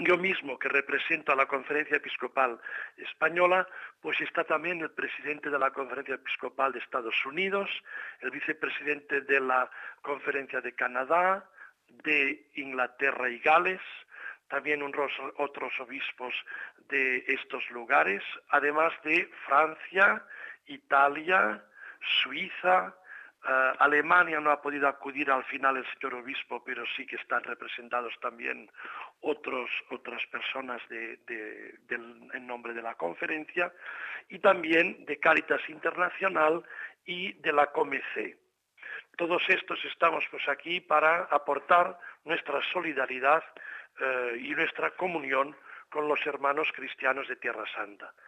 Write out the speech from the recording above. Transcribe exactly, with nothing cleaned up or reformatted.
yo mismo, que represento a la Conferencia Episcopal Española, pues está también el presidente de la Conferencia Episcopal de Estados Unidos, el vicepresidente de la Conferencia de Canadá, de Inglaterra y Gales, también unos, otros obispos de estos lugares, además de Francia, Italia, Suiza. Uh, Alemania no ha podido acudir al final el señor obispo, pero sí que están representados también otros, otras personas de, de, del, en nombre de la conferencia, y también de Cáritas Internacional y de la Comecé. Todos estos estamos pues aquí para aportar nuestra solidaridad uh, y nuestra comunión con los hermanos cristianos de Tierra Santa.